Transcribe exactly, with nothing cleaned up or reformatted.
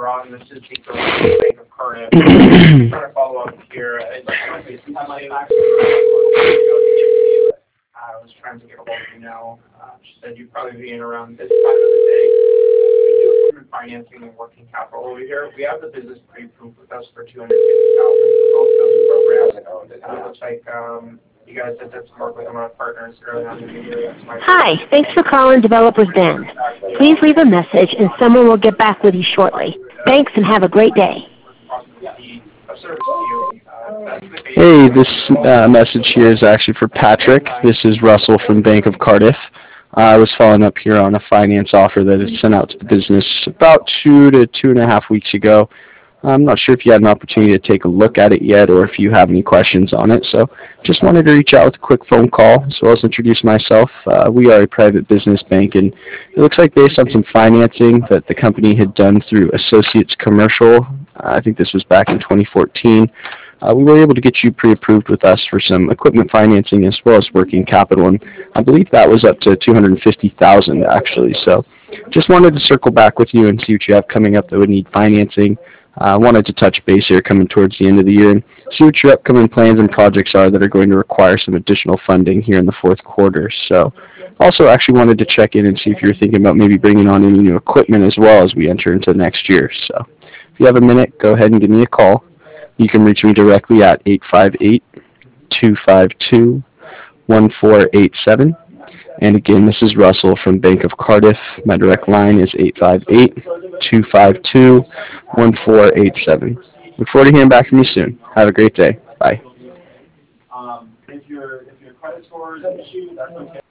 Ron. This is Steve from Bank of Cardiff. I'm trying to follow up here. I I was trying to get a hold of you now. Uh, she said you'd probably be in around this time of the day. We do equipment financing and working capital over here. We have the business pre-approved with us for two hundred fifty thousand dollars for both those programs. And it looks like um, you guys did some work with one of our partners early on in the year. That's why. Hi, thanks for calling Developers Band. Please leave a message and someone will get back with you shortly. Thanks and have a great day. Hey, this uh, message here is actually for Patrick. This is Russell from Bank of Cardiff. Uh, I was following up here on a finance offer that is sent out to the business about two to two and a half weeks ago. I'm not sure if you had an opportunity to take a look at it yet or if you have any questions on it. So just wanted to reach out with a quick phone call as well as introduce myself. Uh, we are a private business bank, and it looks like based on some financing that the company had done through Associates Commercial, uh, I think this was back in twenty fourteen, uh, we were able to get you pre-approved with us for some equipment financing as well as working capital, and I believe that was up to two hundred fifty thousand dollars actually. So just wanted to circle back with you and see what you have coming up that would need financing. I uh, wanted to touch base here coming towards the end of the year and see what your upcoming plans and projects are that are going to require some additional funding here in the fourth quarter. So also actually wanted to check in and see if you're thinking about maybe bringing on any new equipment as well as we enter into next year. So if you have a minute, go ahead and give me a call. You can reach me directly at eight five eight, two five two, one four eight seven. And again, this is Russell from Bank of Cardiff. My direct line is eight five eight, two five two, one four eight seven. Look forward to hearing back from you soon. Have a great day. Bye.